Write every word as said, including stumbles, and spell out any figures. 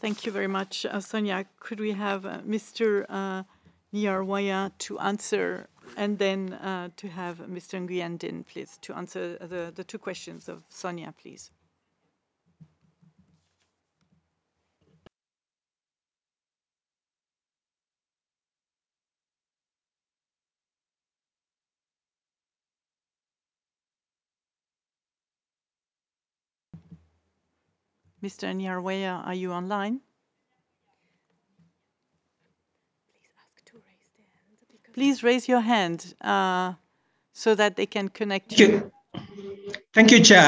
Thank you very much, uh, Sonia. Could we have uh, Mister Uh, Nyarwaya to answer, and then uh, to have Mister Nguyen Din, please, to answer the, the two questions of Sonia, please. Mister Nyarwaya, are you online? Please raise your hand uh, so that they can connect Thank you. you. Thank you, Chair.